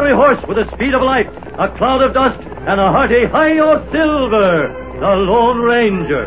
fiery horse with the speed of light, a cloud of dust, and a hearty Hi-Yo Silver, the Lone Ranger.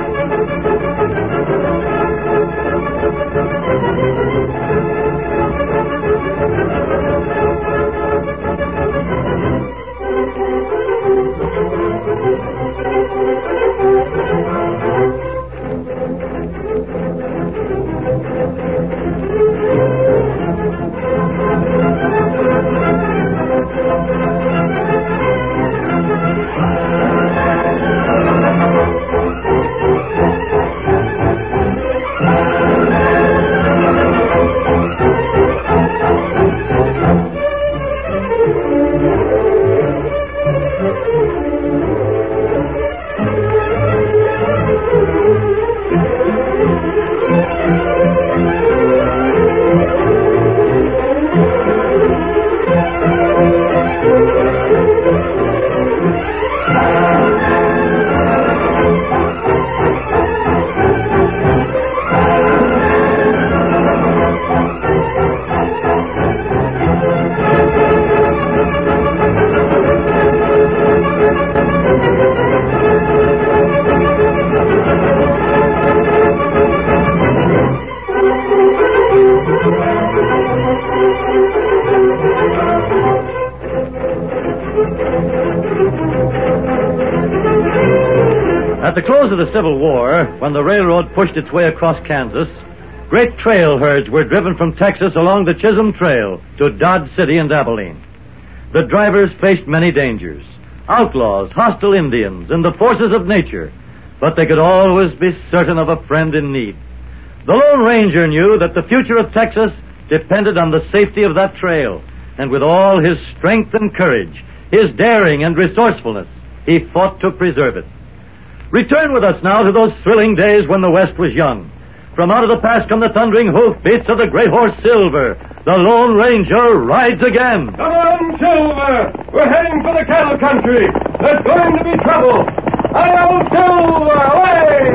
At the close of the Civil War, when the railroad pushed its way across Kansas, great trail herds were driven from Texas along the Chisholm Trail to Dodge City and Abilene. The drivers faced many dangers, outlaws, hostile Indians, and the forces of nature, but they could always be certain of a friend in need. The Lone Ranger knew that the future of Texas depended on the safety of that trail, and with all his strength and courage, his daring and resourcefulness, he fought to preserve it. Return with us now to those thrilling days when the West was young. From out of the past come the thundering hoofbeats of the great horse Silver. The Lone Ranger rides again. Come on, Silver! We're heading for the cattle country. There's going to be trouble. Hi-yo, Silver! Away!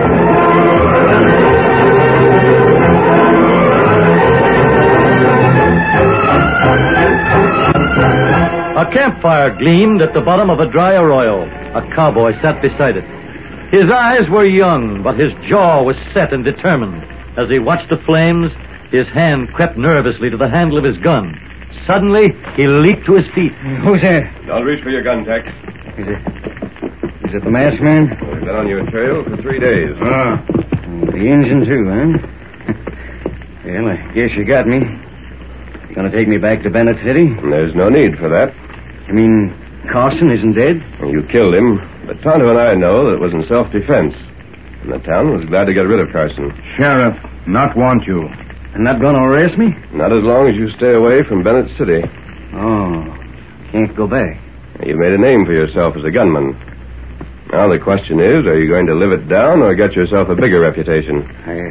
A campfire gleamed at the bottom of a dry arroyo. A cowboy sat beside it. His eyes were young, but his jaw was set and determined. As he watched the flames, his hand crept nervously to the handle of his gun. Suddenly, he leaped to his feet. Who's there? Don't reach for your gun, Tex. Is it the masked man? We've been on your trail for 3 days. Oh. The engine, too, huh? Well, I guess you got me. You gonna take me back to Bennett City? There's no need for that. You mean Carson isn't dead? You killed him, but Tonto and I know that it was in self-defense. And the town was glad to get rid of Carson. Sheriff, not want you. And not gonna arrest me? Not as long as you stay away from Bennett City. Oh, can't go back. You've made a name for yourself as a gunman. Now the question is, are you going to live it down or get yourself a bigger reputation?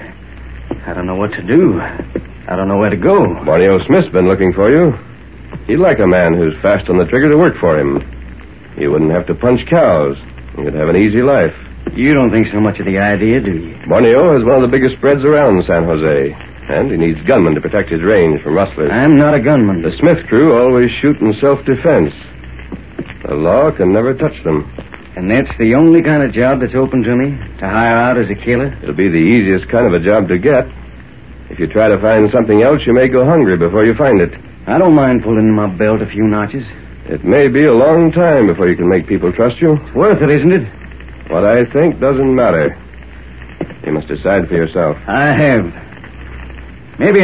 I don't know what to do. I don't know where to go. Borneo Smith's been looking for you. He'd like a man who's fast on the trigger to work for him. You wouldn't have to punch cows. You'd have an easy life. You don't think so much of the idea, do you? Borneo has one of the biggest spreads around San Jose. And he needs gunmen to protect his range from rustlers. I'm not a gunman. The Smith crew always shoot in self-defense. The law can never touch them. And that's the only kind of job that's open to me? To hire out as a killer? It'll be the easiest kind of a job to get. If you try to find something else, you may go hungry before you find it. I don't mind pulling my belt a few notches. It may be a long time before you can make people trust you. It's worth it, isn't it? What I think doesn't matter. You must decide for yourself. I have. Maybe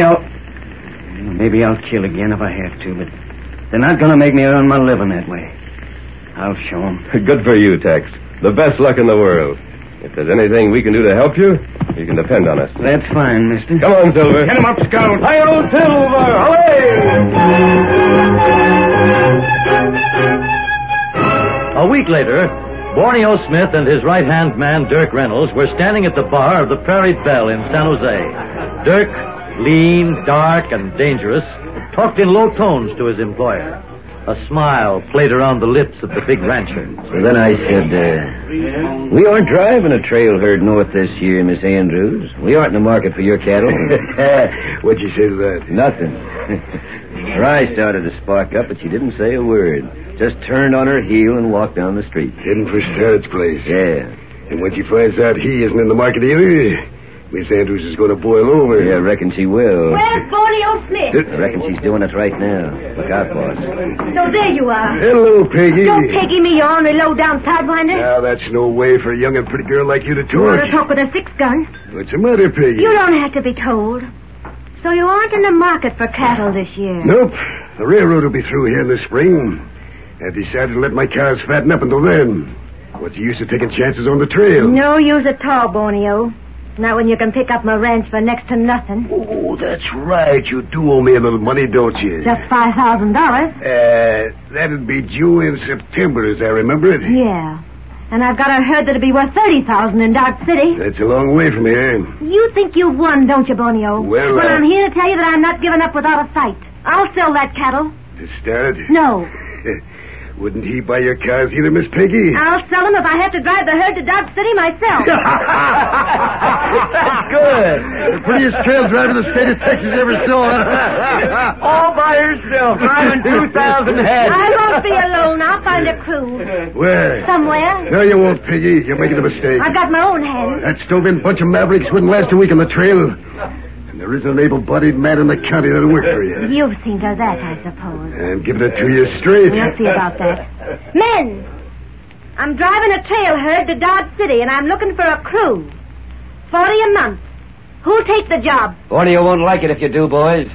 I'll kill again if I have to, but they're not going to make me earn my living that way. I'll show them. Good for you, Tex. The best luck in the world. If there's anything we can do to help you, you can depend on us. That's fine, mister. Come on, Silver. Get him up, Scout. Hi-yo, Silver! Away! A week later, Borneo Smith and his right-hand man, Dirk Reynolds, were standing at the bar of the Prairie Belle in San Jose. Dirk, lean, dark, and dangerous, talked in low tones to his employer. A smile played around the lips of the big rancher. So then I said, we aren't driving a trail herd north this year, Miss Andrews. We aren't in the market for your cattle. What'd you say to that? Nothing. Her eye started to spark up, but she didn't say a word. Just turned on her heel and walked down the street. Heading for Starrett's place. Yeah. And when she finds out he isn't in the market either, Miss Andrews is going to boil over. Yeah, I reckon she will. Where's Bonio Smith? I reckon she's doing it right now. Look out, boss. So there you are. Hello, Peggy. Don't Peggy me, you ornery low-down sidewinder. Now, that's no way for a young and pretty girl like you to You want talk. to talk with a six-gun? What's the matter, Peggy? You don't have to be told. So you aren't in the market for cattle this year? Nope. The railroad will be through here in the spring. I've decided to let my cows fatten up until then. What's the use of taking chances on the trail? No use at all, Bonio. Not when you can pick up my ranch for next to nothing. Oh, that's right. You do owe me a little money, don't you? Just $5,000. That'll be due in September, as I remember it. Yeah. And I've got a herd that'll be worth $30,000 in Dodge City. That's a long way from here. You think you've won, don't you, Bonio? Well, I'm here to tell you that I'm not giving up without a fight. I'll sell that cattle. To start? No. Wouldn't he buy your cows either, Miss Peggy? I'll sell them if I have to drive the herd to Dodge City myself. That's good. The prettiest trail driver the state of Texas ever saw. All by herself, driving 2,000 head. I won't be alone. I'll find a crew. Where? Somewhere. No, you won't, Peggy. You're making a mistake. I've got my own hand. That stove-in bunch of mavericks wouldn't last a week on the trail. And there isn't an able-bodied man in the county that'll work for you. You've seen to that, I suppose. I'm giving it to you straight. We'll see about that. Men! I'm driving a trail herd to Dodge City, and I'm looking for a crew. $40 a month. Who'll take the job? Bonio won't like it if you do, boys.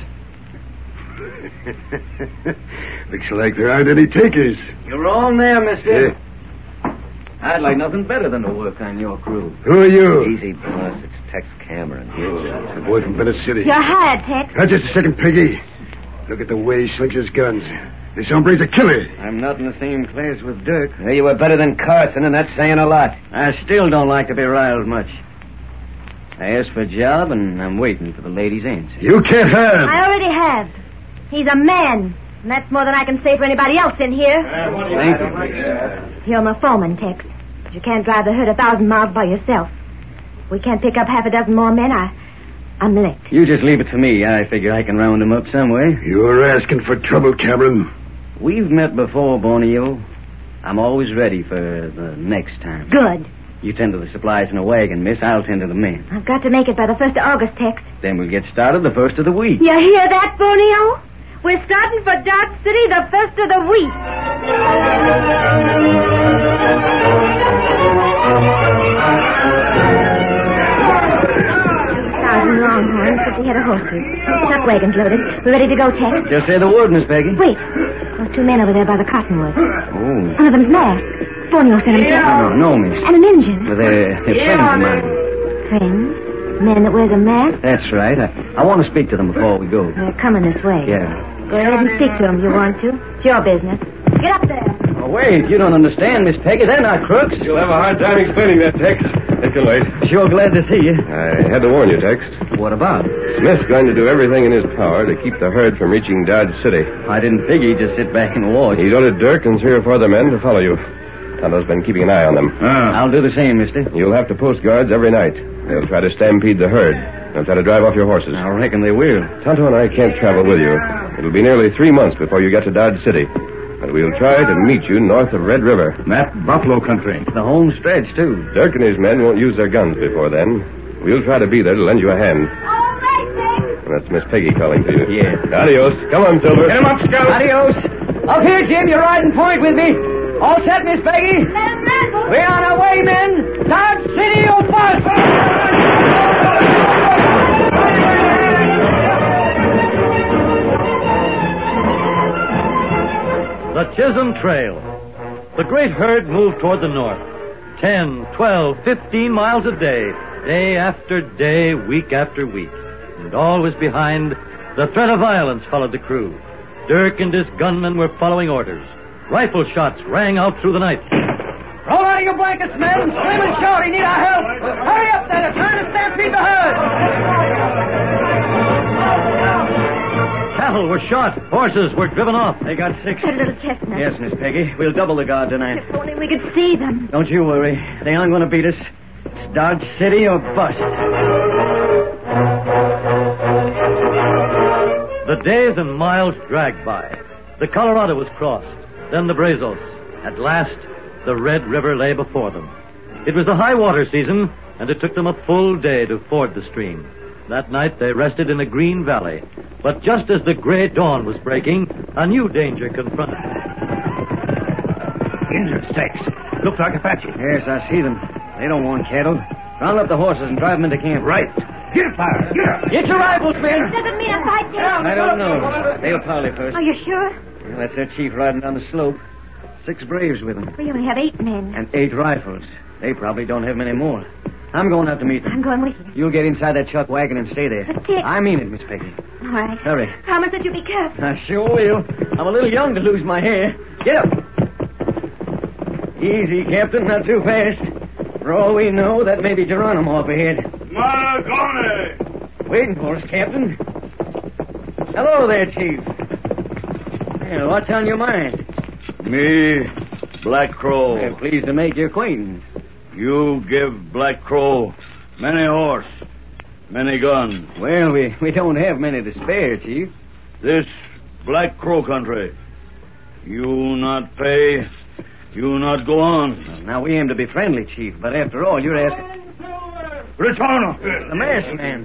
Looks like there aren't any takers. You're wrong there, mister. Yeah. I'd like nothing better than to work on your crew. Who are you? Easy, boss. It's Tex Cameron. It's a boy from Venice City. You're hired, Tex. Now, just a second, Peggy. Look at the way he slings his guns. This hombre's a killer. I'm not in the same class with Dirk. Well, you were better than Carson, and that's saying a lot. I still don't like to be riled much. I asked for a job, and I'm waiting for the lady's answer. You can't have. I already have. He's a man. And that's more than I can say for anybody else in here. Thank you. You're my foreman, Tex. But you can't drive the herd 1,000 miles by yourself. If we can't pick up half a dozen more men, I'm licked. You just leave it to me. I figure I can round them up some way. You're asking for trouble, Cameron. We've met before, Bonio. I'm always ready for the next time. Good. You tend to the supplies in a wagon, miss. I'll tend to the men. I've got to make it by the 1st of August, Tex. Then we'll get started the 1st of the week. You hear that, Bonio? We're starting for Dodge City the 1st of the week. 2,000 Longhorns, 50 head of horses. Chuck wagons loaded. We're ready to go, Tex. Just say the word, Miss Peggy. Wait. Those 2 men over there by the cottonwood. Oh. One of them's masked. Bonio sent him to. No, miss. And an engine. Well, they're friends of mine. Friends? Man that wears a mask? That's right. I want to speak to them before we go. They're coming this way. Yeah. Go ahead and speak to them if you want to. It's your business. Get up there. Oh, wait. You don't understand, Miss Peggy. They're not crooks. You'll have a hard time explaining that, Tex. If you're late. Sure glad to see you. I had to warn you, Tex. What about? Smith's going to do everything in his power to keep the herd from reaching Dodge City. I didn't figure he'd just sit back and watch. He's ordered Dirk and 3 or 4 other men to follow you. Tonto's been keeping an eye on them. I'll do the same, mister. You'll have to post guards every night. They'll try to stampede the herd. They'll try to drive off your horses. I reckon they will. Tonto and I can't travel with you. It'll be nearly 3 months before you get to Dodge City. But we'll try to meet you north of Red River. That buffalo country. The home stretch, too. Dirk and his men won't use their guns before then. We'll try to be there to lend you a hand. All right, Tex. And that's Miss Peggy calling to you. Yeah. Adios. Come on, Silver. Get him up, Scout. Adios. Up here, Jim. You're riding point with me. All set, Miss Peggy? Let him ramble. We're on our way, men. Dodge City or bust. The Chisholm Trail. The great herd moved toward the north. 10, 12, 15 miles a day after day, week after week. And always behind, the threat of violence followed the crew. Dirk and his gunmen were following orders. Rifle shots rang out through the night. Roll out of your blankets, men. Scream and shout. You need our help. Hurry up there. They're trying to stampede the herd. Cattle were shot. Horses were driven off. They got 6. That little chestnut. Yes, Miss Peggy. We'll double the guard tonight. If only we could see them. Don't you worry. They aren't going to beat us. It's Dodge City or bust. The But days and miles dragged by. The Colorado was crossed, then the Brazos. At last, the Red River lay before them. It was the high water season, and it took them a full day to ford the stream. That night, they rested in a green valley. But just as the gray dawn was breaking, a new danger confronted them. Indian stakes. Look like Apache. Yes, I see them. They don't want cattle. Round up the horses and drive them into camp. Right. Get fire. Get up. Get your rifles, men. Doesn't mean a fight, Dick. I don't know. They'll parley first. Are you sure? Well, that's their chief riding down the slope. 6 braves with him. We only have 8 men. And 8 rifles. They probably don't have many more. I'm going out to meet them. I'm going with you. You'll get inside that chuck wagon and stay there. But, Dick... I mean it, Miss Peggy. All right. Hurry. Promise that you'll be careful. I sure will. I'm a little young to lose my hair. Get up. Easy, Captain. Not too fast. For all we know, that may be Geronimo up ahead. Maragone! Waiting for us, Captain. Hello there, Chief. Well, what's on your mind? Me, Black Crow. We're pleased to make your acquaintance. You give Black Crow many horse, many gun. Well, we don't have many to spare, Chief. This Black Crow country. You not pay, you not go on. Well, now, we aim to be friendly, Chief, but after all, you're asking... Return. The masked man.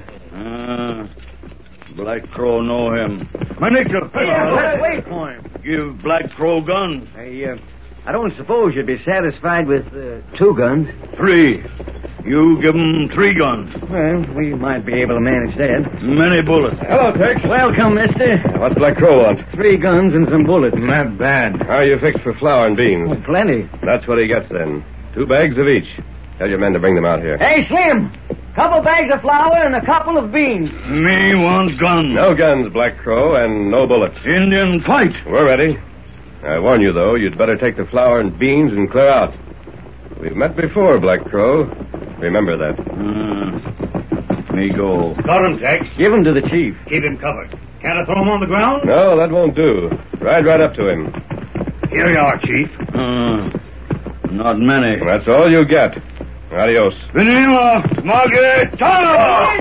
Black Crow know him. My nickel. Let's wait for him. Give Black Crow gun. I don't suppose you'd be satisfied with 2 guns. 3. You give him 3 guns. Well, we might be able to manage that. Many bullets. Hello, Tex. Welcome, mister. What's Black Crow want? 3 guns and some bullets. Not bad. How are you fixed for flour and beans? Oh, plenty. That's what he gets, then. 2 bags of each. Tell your men to bring them out here. Hey, Slim! Couple bags of flour and a couple of beans. Me want gun. No guns, Black Crow, and no bullets. Indian fight. We're ready. I warn you, though, you'd better take the flour and beans and clear out. We've met before, Black Crow. Remember that. Me go. Got him, Tex. Give him to the chief. Keep him covered. Can't I throw him on the ground? No, that won't do. Ride right up to him. Here you are, Chief. Not many. That's all you get. Adios. Venima Margetano!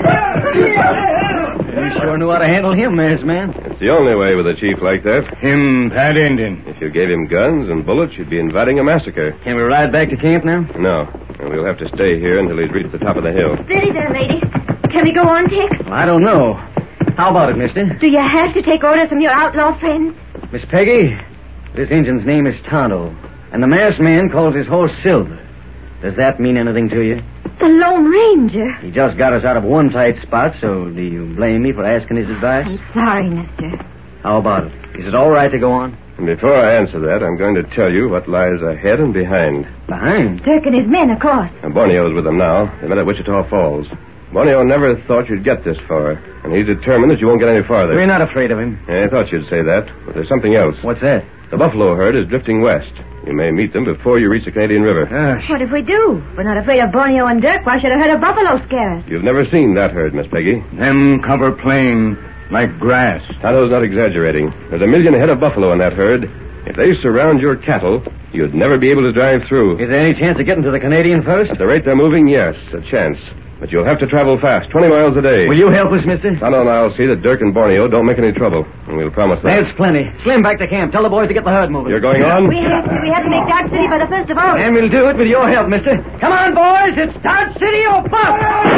You sure knew how to handle him, masked man. It's the only way with a chief like that. Him bad Indian. If you gave him guns and bullets, you'd be inviting a massacre. Can we ride back to camp now? No. And we'll have to stay here until he's reached the top of the hill. Steady there, lady. Can we go on, Tex? Well, I don't know. How about it, mister? Do you have to take orders from your outlaw friends? Miss Peggy, this Injun's name is Tonto, and the masked man calls his horse Silver. Does that mean anything to you? The Lone Ranger. He just got us out of one tight spot, so do you blame me for asking his advice? I'm sorry, mister. How about it? Is it all right to go on? And before I answer that, I'm going to tell you what lies ahead and behind. Behind? Dirk and his men, of course. And Borneo's with them now. They met at Wichita Falls. Borneo never thought you'd get this far, and he's determined that you won't get any farther. We're not afraid of him. I thought you'd say that, but there's something else. What's that? The buffalo herd is drifting west. You may meet them before you reach the Canadian River. What if we do? We're not afraid of Borneo and Dirk. Why should a herd of buffalo scare us? You've never seen that herd, Miss Peggy. Them cover plain like grass. Tonto's not exaggerating. There's 1 million head of buffalo in that herd. If they surround your cattle, you'd never be able to drive through. Is there any chance of getting to the Canadian first? At the rate they're moving, yes, a chance. But you'll have to travel fast, 20 miles a day. Will you help us, mister? Tonto and I'll see that Dirk and Borneo don't make any trouble. And we'll promise that. That's plenty. Slim, back to camp. Tell the boys to get the herd moving. You're going on? We have to make Dodge City by the first of all. And we'll do it with your help, mister. Come on, boys. It's Dodge City or bust.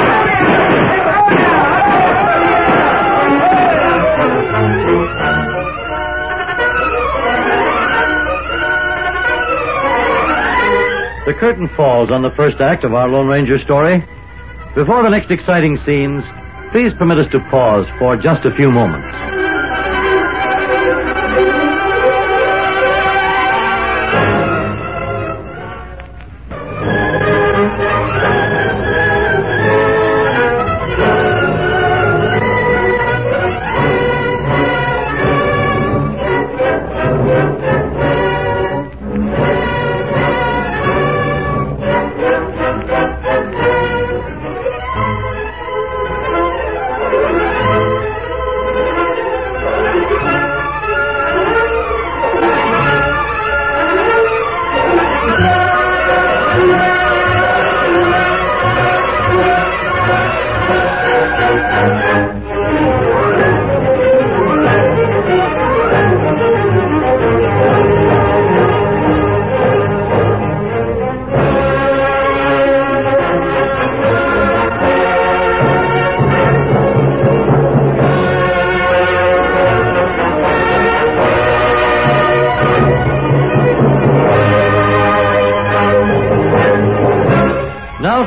The curtain falls on the first act of our Lone Ranger story. Before the next exciting scenes, please permit us to pause for just a few moments.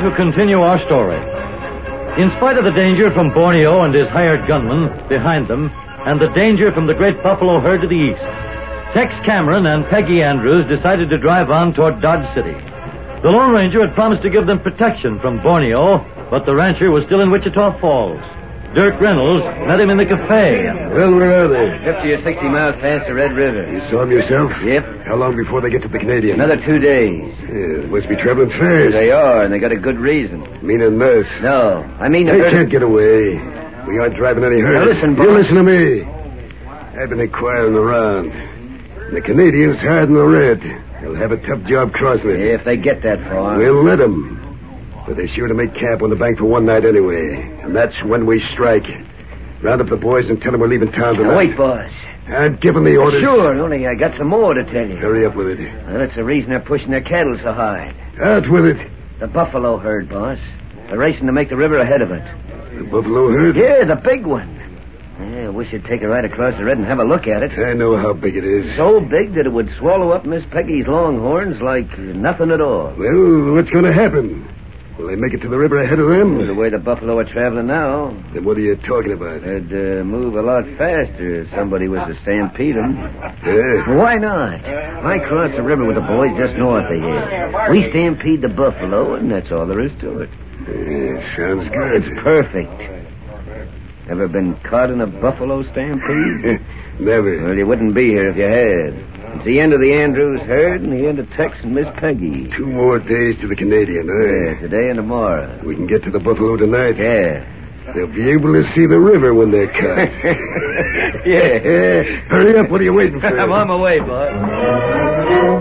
to continue our story. In spite of the danger from Borneo and his hired gunmen behind them, and the danger from the great buffalo herd to the east, Tex Cameron and Peggy Andrews decided to drive on toward Dodge City. The Lone Ranger had promised to give them protection from Borneo, but the rancher was still in Wichita Falls. Dirk Reynolds met him in the cafe. Well, where are they? 50 or 60 miles past the Red River. You saw them yourself? Yep. How long before they get to the Canadian? Another 2 days. Yeah, they must be traveling fast. They are, and they got a good reason. Meaning this. No, I mean... They can't get away. We aren't driving any herd. Now listen, You boss. listen to me. I've been inquiring around. The Canadians hiding the red. They'll have a tough job crossing it. If they get that far. We'll let them. But they're sure to make camp on the bank for one night anyway. And that's when we strike. Round up the boys and tell them we're leaving town tonight. Wait, boss. I'm giving the orders. Sure, only I got some more to tell you. Hurry up with it. Well, that's the reason they're pushing their cattle so hard. Out with it. The buffalo herd, boss. They're racing to make the river ahead of it. The buffalo herd? Yeah, the big one. Yeah, I wish you'd take a ride across the red and have a look at it. I know how big it is. So big that it would swallow up Miss Peggy's longhorns like nothing at all. Well, what's going to happen? Will they make it to the river ahead of them? The way the buffalo are traveling now, Then what are you talking about? they'd move a lot faster if somebody was to stampede them. Yeah. Why not? I cross the river with the boys just north of here. We stampede the buffalo, and that's all there is to it. Yeah, sounds good. It's perfect. Ever been caught in a buffalo stampede? Never. Well, you wouldn't be here if you had. It's the end of the Andrews herd and the end of Tex and Miss Peggy. 2 more days to the Canadian, Yeah, today and tomorrow. We can get to the buffalo tonight. Yeah. They'll be able to see the river when they're cut. Yeah. Hurry up. What are you waiting for? I'm on my way, boss.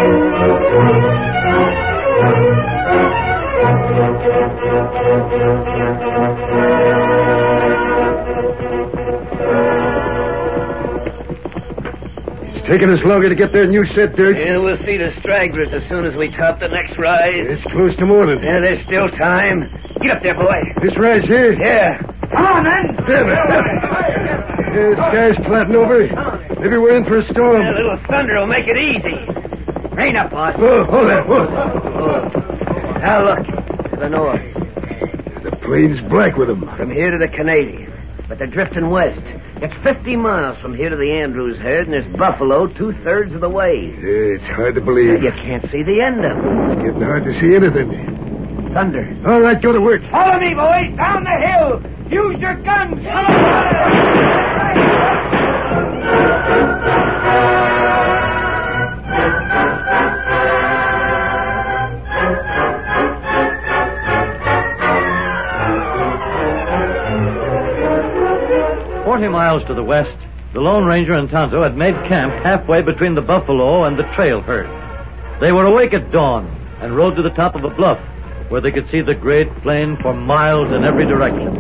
It's taking us longer to get there than you said, Dirk. Yeah, we'll see the stragglers as soon as we top the next rise. It's close to morning. Yeah, there's still time. Get up there, boy. This rise here? Yeah. Come on, then. Damn it. The sky's flattening over. Maybe we're in for a storm. A little thunder will make it easy. Rain up, boss. Whoa, hold that. Whoa. Now look, to the north. The plain's black with them. From here to the Canadian. But they're drifting west. It's 50 miles from here to the Andrews herd, and there's buffalo 2/3 of the way. Yeah, it's hard to believe. You can't see the end of it. It's getting hard to see anything. Thunder. All right, go to work. Follow me, boys, down the hill. Use your guns. Come on! 40 miles to the west, the Lone Ranger and Tonto had made camp halfway between the buffalo and the trail herd. They were awake at dawn and rode to the top of a bluff where they could see the great plain for miles in every direction.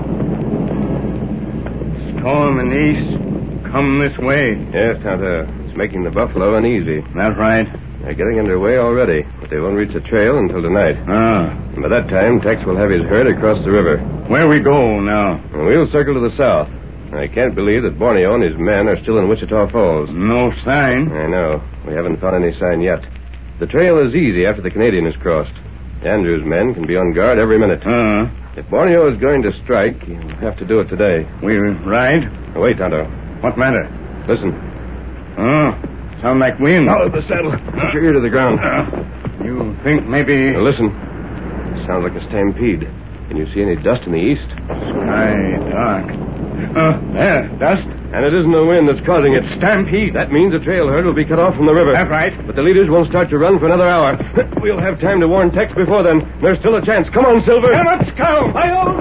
Storm in the east. Come this way. Yes, Tonto. It's making the buffalo uneasy. That's right. They're getting underway already, but they won't reach the trail until tonight. Ah. And by that time, Tex will have his herd across the river. Where we go now? And we'll circle to the south. I can't believe that Borneo and his men are still in Wichita Falls. No sign. I know. We haven't found any sign yet. The trail is easy after the Canadian is crossed. Andrews' men can be on guard every minute. If Borneo is going to strike, he'll have to do it today. We ride? Now, wait, Tonto. What matter? Listen. Sound like wind. Out of the saddle. Put your ear to the ground. You think maybe... Now, listen. It sounds like a stampede. Can you see any dust in the east? Sky dark. There, dust. And it isn't the wind that's causing it. Stampede. That means the trail herd will be cut off from the river. That's right. But the leaders won't start to run for another hour. We'll have time to warn Tex before then. There's still a chance. Come on, Silver. Come on, Scout. My old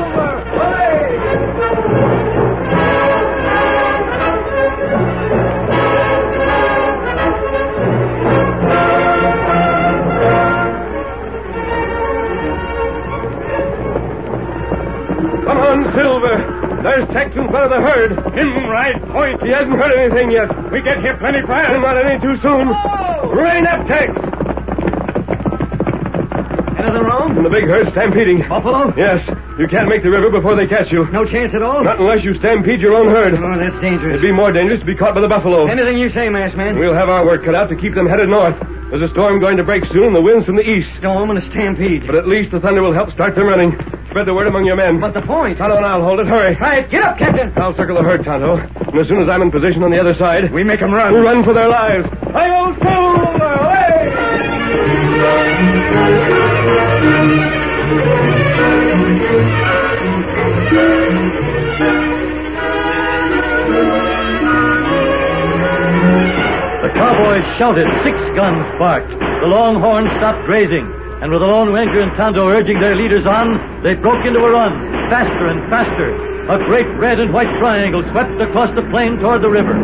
Come on, Silver. There's Tex in front of the herd. In right point. He hasn't heard anything yet. We get here plenty fast. Not any too soon. Rain up, Tex. Anything wrong? And the big herd stampeding. Buffalo? Yes. You can't make the river before they catch you. No chance at all? Not unless you stampede your own herd. Oh, that's dangerous. It'd be more dangerous to be caught by the buffalo. Anything you say, masked man. We'll have our work cut out to keep them headed north. There's a storm going to break soon. The wind's from the east. Storm and a stampede. But at least the thunder will help start them running. Spread the word among your men. But the point? Tonto and I'll hold it. Hurry. Right, get up, Captain. I'll circle the herd, Tonto. And as soon as I'm in position on the other side, We make them run. we'll run for their lives. Hi-yo, Silver! Hey! The cowboys shouted. 6 guns barked. The longhorns stopped grazing. And with the Lone Ranger and Tonto urging their leaders on, they broke into a run, faster and faster. A great red and white triangle swept across the plain toward the river.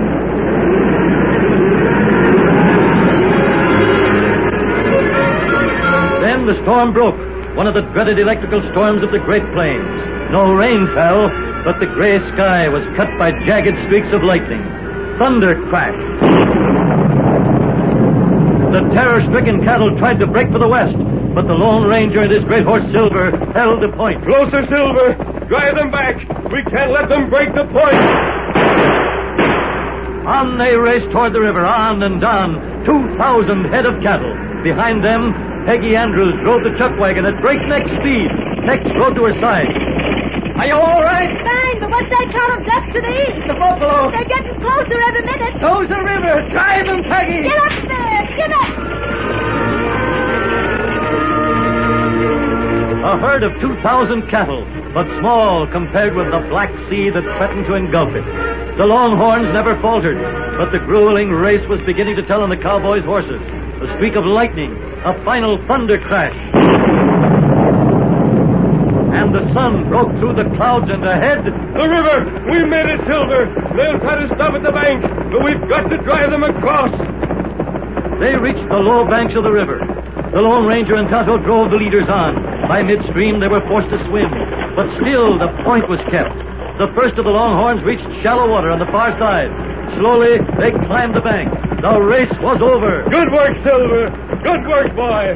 Then the storm broke, one of the dreaded electrical storms of the Great Plains. No rain fell, but the gray sky was cut by jagged streaks of lightning. Thunder crashed. The terror-stricken cattle tried to break for the west, but the Lone Ranger and his great horse Silver held the point. Closer, Silver! Drive them back! We can't let them break the point! On they raced toward the river, on and on, 2,000 head of cattle. Behind them, Peggy Andrews drove the chuck wagon at breakneck speed. Tex rode to her side. Are you all right? Fine, but what's that column just to the east? The buffalo. They're getting closer every minute. So's the river. Drive them, Peggy. Get up there! Get up! A herd of 2,000 cattle, but small compared with the black sea that threatened to engulf it. The Longhorns never faltered, but the grueling race was beginning to tell on the cowboys' horses. A streak of lightning, a final thunder crash. And the sun broke through the clouds and ahead. The river! We made it, Silver! They'll try to stop at the bank, but we've got to drive them across. They reached the low banks of the river. The Lone Ranger and Tonto drove the leaders on. By midstream, they were forced to swim. But still, the point was kept. The first of the Longhorns reached shallow water on the far side. Slowly, they climbed the bank. The race was over. Good work, Silver! Good work, boy!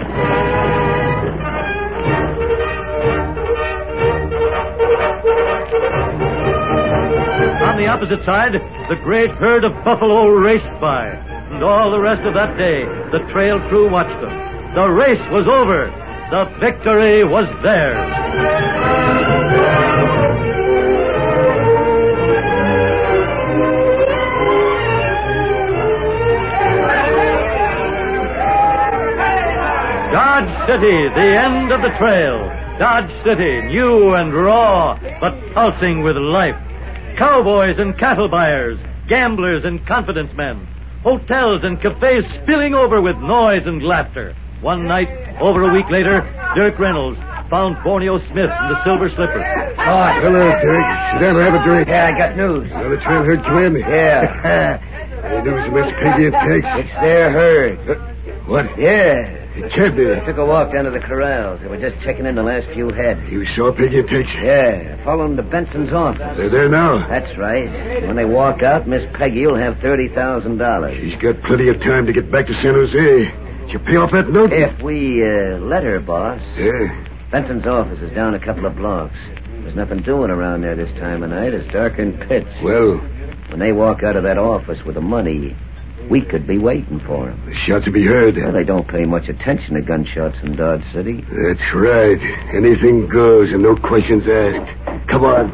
On the opposite side, the great herd of buffalo raced by. And all the rest of that day, the trail crew watched them. The race was over. The victory was theirs. Dodge City, the end of the trail. Dodge City, new and raw, but pulsing with life. Cowboys and cattle buyers, gamblers and confidence men. Hotels and cafes spilling over with noise and laughter. One night, over a week later, Dirk Reynolds found Borneo Smith in the Silver Slipper. Hello, Dirk. Sit down and have a drink. Yeah, I got news. Another trail herd come in? Yeah. Any news of Miss Peggy and Tex? It's their herd. What? Yeah. It can't be. I took a walk down to the corrals. They were just checking in the last few head. You saw Peggy and Tex? Yeah, following to Benson's office. They're there now. That's right. When they walk out, Miss Peggy will have $30,000. She's got plenty of time to get back to San Jose. Did you pay off that note? If we let her, boss. Yeah. Benson's office is down a couple of blocks. There's nothing doing around there this time of night. It's dark and pitch. Well, when they walk out of that office with the money, we could be waiting for them. The shots will be heard. Well, they don't pay much attention to gunshots in Dodge City. That's right. Anything goes and no questions asked. Come on.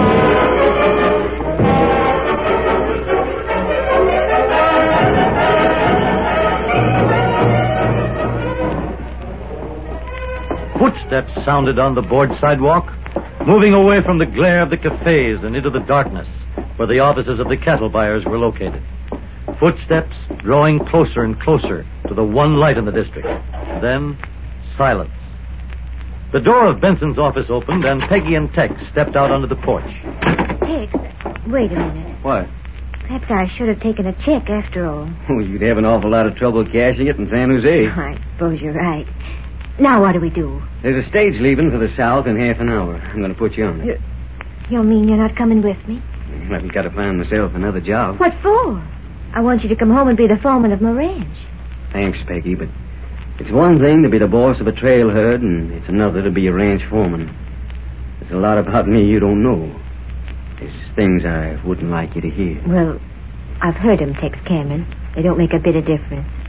Footsteps sounded on the board sidewalk, moving away from the glare of the cafes and into the darkness where the offices of the cattle buyers were located. Footsteps drawing closer and closer to the one light in the district. Then, silence. The door of Benson's office opened, and Peggy and Tex stepped out onto the porch. Tex, wait a minute. What? Perhaps I should have taken a check after all. Oh, you'd have an awful lot of trouble cashing it in San Jose. I suppose you're right. Now what do we do? There's a stage leaving for the south in half an hour. I'm going to put you on it. You mean you're not coming with me? I've got to find myself another job. What for? I want you to come home and be the foreman of my ranch. Thanks, Peggy, but it's one thing to be the boss of a trail herd, and it's another to be a ranch foreman. There's a lot about me you don't know. There's things I wouldn't like you to hear. Well, I've heard 'em, Tex Cameron. They don't make a bit of difference.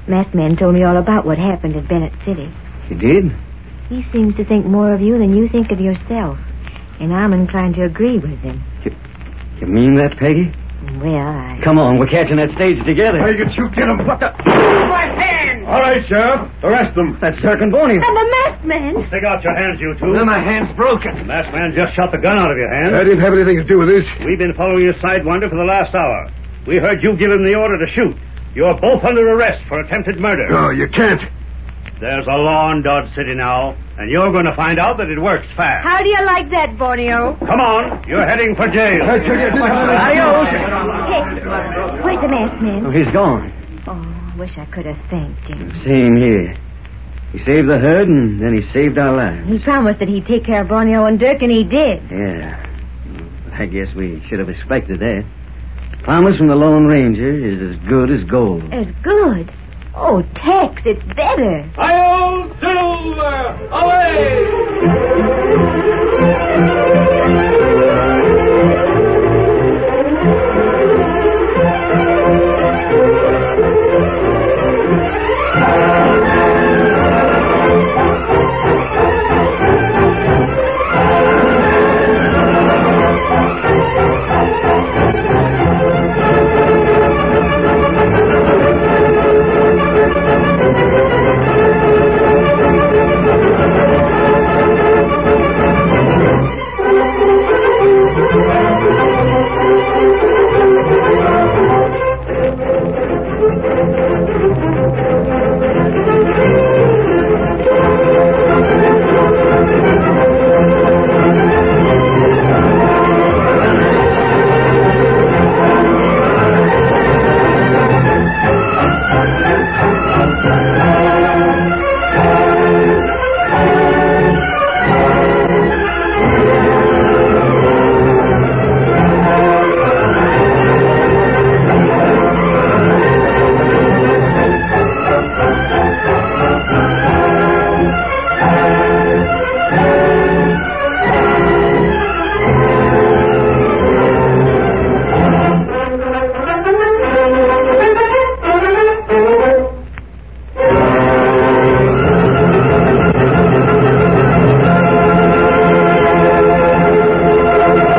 Masked Man told me all about what happened at Bennett City. You did? He seems to think more of you than you think of yourself. And I'm inclined to agree with him. You mean that, Peggy? Well, Come on, we're catching that stage together. Hey, you get him. What the... My hand! All right, Sheriff. Arrest them. That's Dirk and Boney. And the masked man! Stick out your hands, you two. My hand's broken. The masked man just shot the gun out of your hand. I didn't have anything to do with this. We've been following your sidewinder for the last hour. We heard you give him the order to shoot. You're both under arrest for attempted murder. No, you can't. There's a law in Dodge City now, and you're going to find out that it works fast. How do you like that, Borneo? Come on, you're heading for jail. Adios. Hey, where's the masked man? Oh, he's gone. Oh, wish I could have thanked him. Same here. He saved the herd, and then he saved our lives. He promised that he'd take care of Borneo and Dirk, and he did. Yeah. I guess we should have expected that. Promise from the Lone Ranger is as good as gold. It's good. Oh, Tex, it's better. Hi-yo, Silver! Away!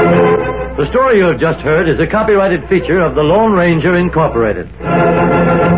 The story you have just heard is a copyrighted feature of the Lone Ranger Incorporated.